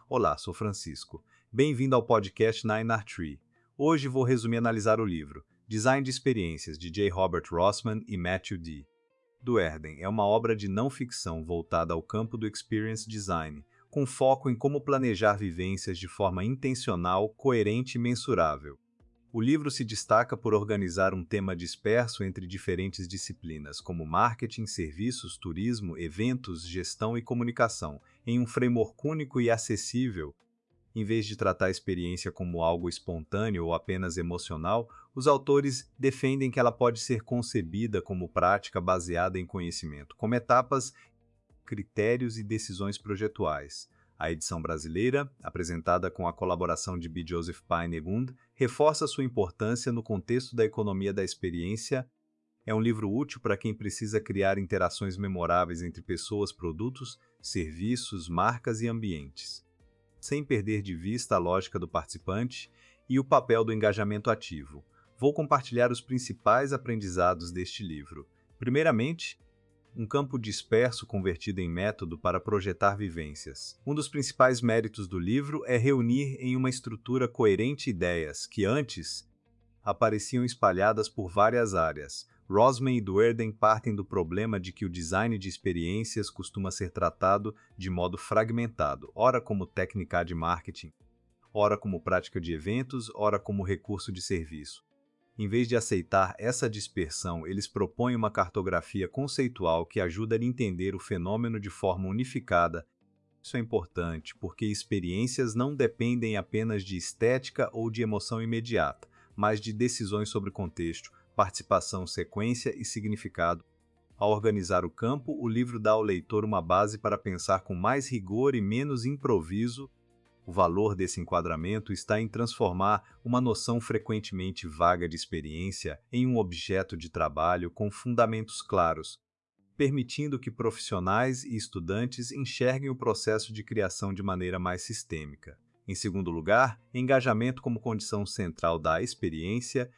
Olá, sou Francisco. Bem-vindo ao podcast Nine Art Tree. Hoje vou resumir e analisar o livro Design de Experiências, de J. Robert Rossman e Matthew D. Duerden é uma obra de não-ficção voltada ao campo do experience design, com foco em como planejar vivências de forma intencional, coerente e mensurável. O livro se destaca por organizar um tema disperso entre diferentes disciplinas, como marketing, serviços, turismo, eventos, gestão e comunicação, em um framework único e acessível. Em vez de tratar a experiência como algo espontâneo ou apenas emocional, os autores defendem que ela pode ser concebida como prática baseada em conhecimento, como etapas, critérios e decisões projetuais. A edição brasileira, apresentada com a colaboração de B. Joseph Pine Egund, reforça sua importância no contexto da economia da experiência. É um livro útil para quem precisa criar interações memoráveis entre pessoas, produtos, serviços, marcas e ambientes, sem perder de vista a lógica do participante e o papel do engajamento ativo. Vou compartilhar os principais aprendizados deste livro. Primeiramente, um campo disperso convertido em método para projetar vivências. Um dos principais méritos do livro é reunir em uma estrutura coerente ideias que antes apareciam espalhadas por várias áreas. Rossman e Duerden partem do problema de que o design de experiências costuma ser tratado de modo fragmentado, ora como técnica de marketing, ora como prática de eventos, ora como recurso de serviço. Em vez de aceitar essa dispersão, eles propõem uma cartografia conceitual que ajuda a entender o fenômeno de forma unificada. Isso é importante, porque experiências não dependem apenas de estética ou de emoção imediata, mas de decisões sobre contexto, participação, sequência e significado. Ao organizar o campo, o livro dá ao leitor uma base para pensar com mais rigor e menos improviso. O valor desse enquadramento está em transformar uma noção frequentemente vaga de experiência em um objeto de trabalho com fundamentos claros, permitindo que profissionais e estudantes enxerguem o processo de criação de maneira mais sistêmica. Em segundo lugar, engajamento como condição central da experiência.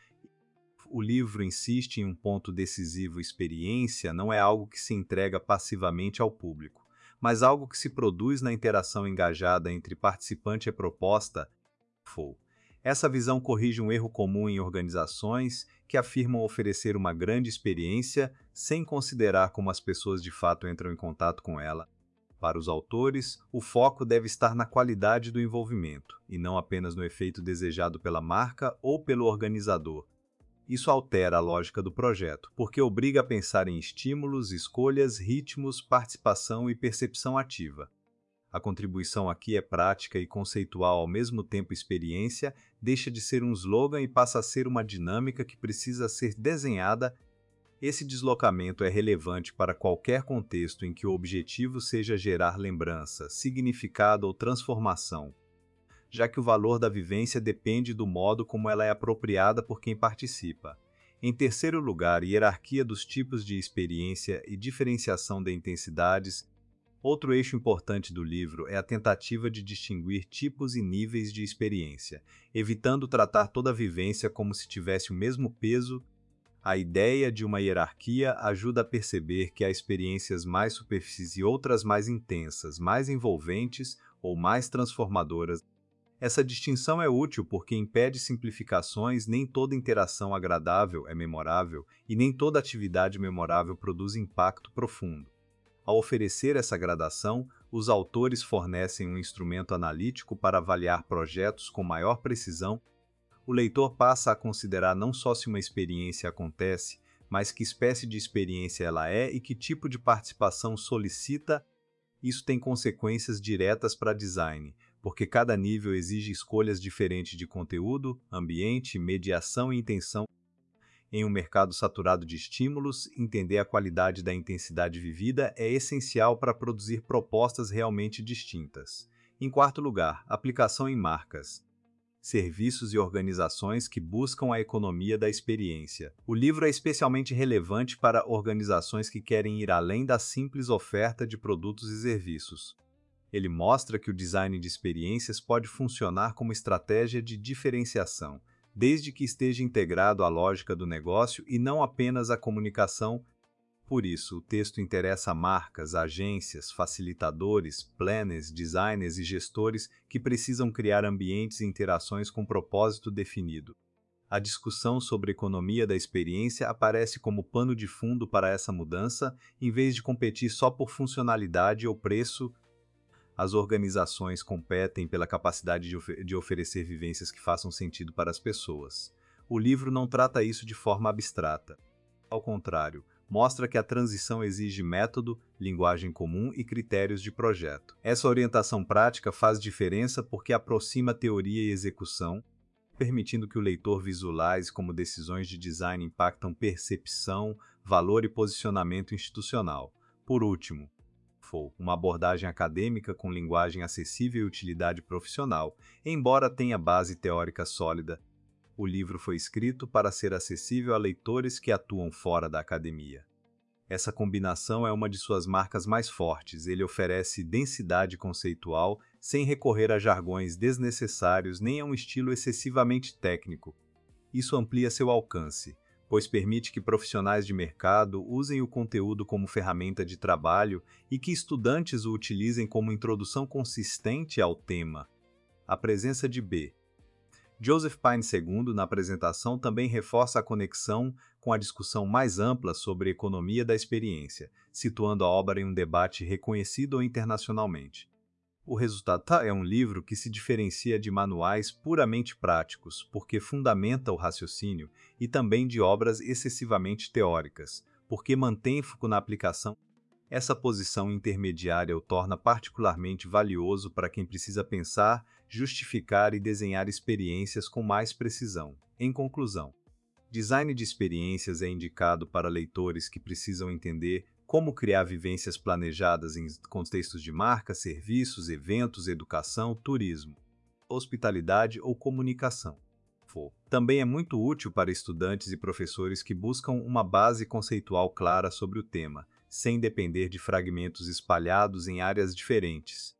O livro insiste em um ponto decisivo: experiência não é algo que se entrega passivamente ao público, mas algo que se produz na interação engajada entre participante e proposta. Essa visão corrige um erro comum em organizações que afirmam oferecer uma grande experiência sem considerar como as pessoas de fato entram em contato com ela. Para os autores, o foco deve estar na qualidade do envolvimento, e não apenas no efeito desejado pela marca ou pelo organizador. Isso altera a lógica do projeto, porque obriga a pensar em estímulos, escolhas, ritmos, participação e percepção ativa. A contribuição aqui é prática e conceitual ao mesmo tempo. Experiência deixa de ser um slogan e passa a ser uma dinâmica que precisa ser desenhada. Esse deslocamento é relevante para qualquer contexto em que o objetivo seja gerar lembrança, significado ou transformação, já que o valor da vivência depende do modo como ela é apropriada por quem participa. Em terceiro lugar, hierarquia dos tipos de experiência e diferenciação de intensidades. Outro eixo importante do livro é a tentativa de distinguir tipos e níveis de experiência, evitando tratar toda a vivência como se tivesse o mesmo peso. A ideia de uma hierarquia ajuda a perceber que há experiências mais superficiais e outras mais intensas, mais envolventes ou mais transformadoras. Essa distinção é útil porque impede simplificações. Nem toda interação agradável é memorável e nem toda atividade memorável produz impacto profundo. Ao oferecer essa gradação, os autores fornecem um instrumento analítico para avaliar projetos com maior precisão. O leitor passa a considerar não só se uma experiência acontece, mas que espécie de experiência ela é e que tipo de participação solicita. Isso tem consequências diretas para design, porque cada nível exige escolhas diferentes de conteúdo, ambiente, mediação e intenção. Em um mercado saturado de estímulos, entender a qualidade da intensidade vivida é essencial para produzir propostas realmente distintas. Em quarto lugar, aplicação em marcas, serviços e organizações que buscam a economia da experiência. O livro é especialmente relevante para organizações que querem ir além da simples oferta de produtos e serviços. Ele mostra que o design de experiências pode funcionar como estratégia de diferenciação, desde que esteja integrado à lógica do negócio e não apenas à comunicação. Por isso, o texto interessa a marcas, agências, facilitadores, planners, designers e gestores que precisam criar ambientes e interações com propósito definido. A discussão sobre economia da experiência aparece como pano de fundo para essa mudança, em vez de competir só por funcionalidade ou preço. As organizações competem pela capacidade de oferecer vivências que façam sentido para as pessoas. O livro não trata isso de forma abstrata. Ao contrário, mostra que a transição exige método, linguagem comum e critérios de projeto. Essa orientação prática faz diferença porque aproxima teoria e execução, permitindo que o leitor visualize como decisões de design impactam percepção, valor e posicionamento institucional. Por último, uma abordagem acadêmica com linguagem acessível e utilidade profissional, embora tenha base teórica sólida. O livro foi escrito para ser acessível a leitores que atuam fora da academia. Essa combinação é uma de suas marcas mais fortes. Ele oferece densidade conceitual sem recorrer a jargões desnecessários nem a um estilo excessivamente técnico. Isso amplia seu alcance, pois permite que profissionais de mercado usem o conteúdo como ferramenta de trabalho e que estudantes o utilizem como introdução consistente ao tema. A presença de B. Joseph Pine II, na apresentação, também reforça a conexão com a discussão mais ampla sobre economia da experiência, situando a obra em um debate reconhecido internacionalmente. O resultado é um livro que se diferencia de manuais puramente práticos, porque fundamenta o raciocínio, e também de obras excessivamente teóricas, porque mantém foco na aplicação. Essa posição intermediária o torna particularmente valioso para quem precisa pensar, justificar e desenhar experiências com mais precisão. Em conclusão, design de experiências é indicado para leitores que precisam entender como criar vivências planejadas em contextos de marca, serviços, eventos, educação, turismo, hospitalidade ou comunicação. Também é muito útil para estudantes e professores que buscam uma base conceitual clara sobre o tema, sem depender de fragmentos espalhados em áreas diferentes.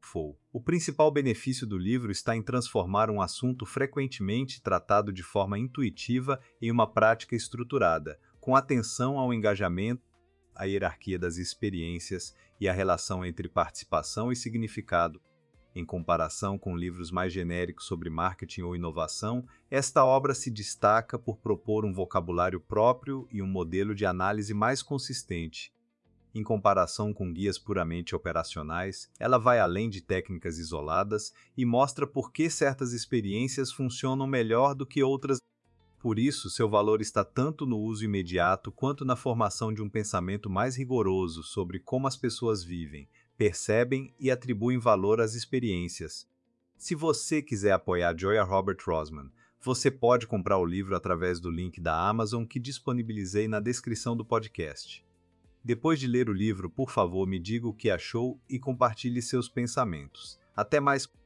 O principal benefício do livro está em transformar um assunto frequentemente tratado de forma intuitiva em uma prática estruturada, com atenção ao engajamento, à hierarquia das experiências e à relação entre participação e significado. Em comparação com livros mais genéricos sobre marketing ou inovação, esta obra se destaca por propor um vocabulário próprio e um modelo de análise mais consistente. Em comparação com guias puramente operacionais, ela vai além de técnicas isoladas e mostra por que certas experiências funcionam melhor do que outras. Por isso, seu valor está tanto no uso imediato quanto na formação de um pensamento mais rigoroso sobre como as pessoas vivem, percebem e atribuem valor às experiências. Se você quiser apoiar Joia Robert Rosman, você pode comprar o livro através do link da Amazon que disponibilizei na descrição do podcast. Depois de ler o livro, por favor, me diga o que achou e compartilhe seus pensamentos. Até mais!